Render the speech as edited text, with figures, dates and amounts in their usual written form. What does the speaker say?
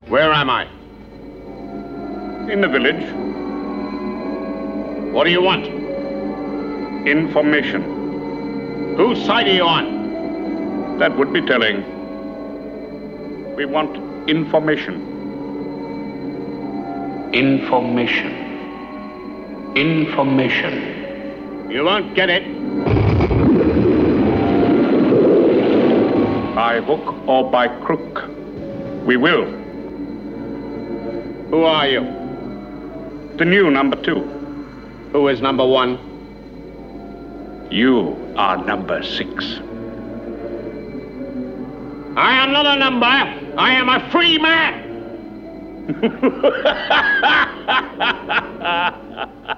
Where am I? In the village. What do you want? Information. Whose side are you on? That would be telling. We want information. Information. Information. You won't get it. By hook or by crook, we will. Who are you? The new number 2. Who is number 1? You are number 6. I am not a number. I am a free man.